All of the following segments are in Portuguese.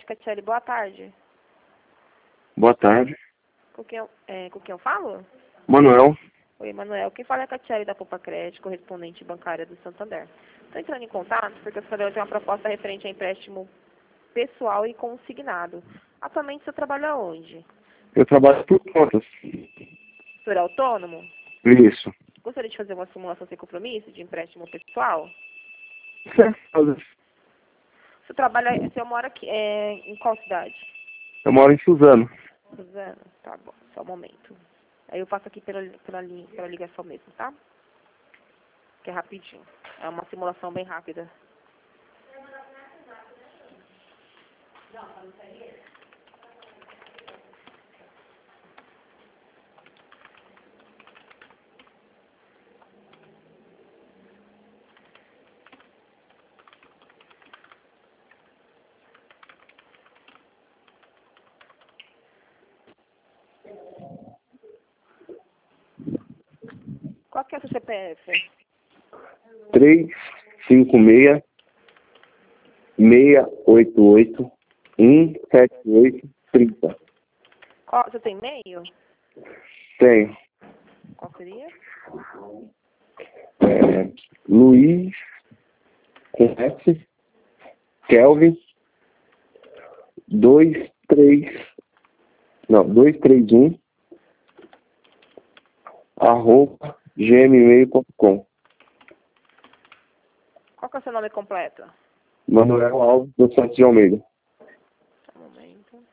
Papacred, Catiele, boa tarde. Boa tarde. Com quem eu falo? Manuel. Oi, Manuel. Quem fala é a Catiele da Papacred, correspondente bancária do Santander. Estou entrando em contato porque o senhor tem uma proposta referente a empréstimo pessoal e consignado. Atualmente, você trabalha onde? Eu trabalho por contas. O senhor é autônomo? Isso. Gostaria de fazer uma simulação sem compromisso de empréstimo pessoal? Certo. Você mora aqui, em qual cidade? Eu moro em Suzano. Suzano? Tá bom, só um momento. Aí eu passo aqui pela ligação mesmo, tá? Que é rapidinho. É uma simulação bem rápida. Qual que é o seu CPF? 356 688 178 30. Você tem e-mail? Tenho. Qual seria? Luiz com S Kelvin 231 arroba gmail.com. Qual que é o seu nome completo? Manuel Alves dos Santos de Almeida. Só um momento.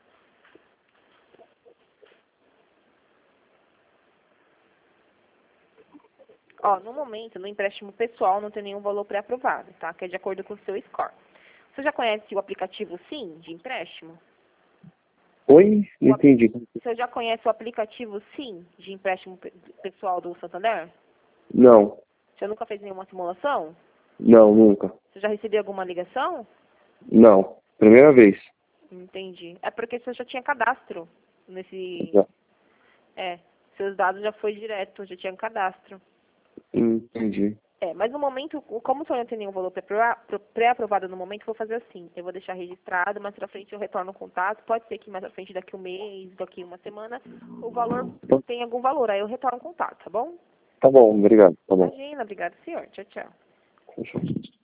Ó, no momento, no empréstimo pessoal não tem nenhum valor pré-aprovado, tá? Que é de acordo com o seu score. Você já conhece o aplicativo Sim de empréstimo? Oi? Não entendi. Você já conhece o aplicativo Sim de empréstimo pessoal do Santander? Não. Você nunca fez nenhuma simulação? Não, nunca. Você já recebeu alguma ligação? Não. Primeira vez. Entendi. É porque você já tinha cadastro nesse... Já. Seus dados já foi direto, já tinha cadastro. Entendi. Mas no momento, como o senhor não tem nenhum valor pré-aprovado no momento, eu vou fazer assim. Eu vou deixar registrado, mais pra frente eu retorno o contato. Pode ser que mais pra frente, daqui um mês, daqui uma semana, o valor tem algum valor. Aí eu retorno o contato, tá bom? Tá bom, obrigado. Tá bom. Imagina, obrigado, senhor. Tchau, tchau. Fechou.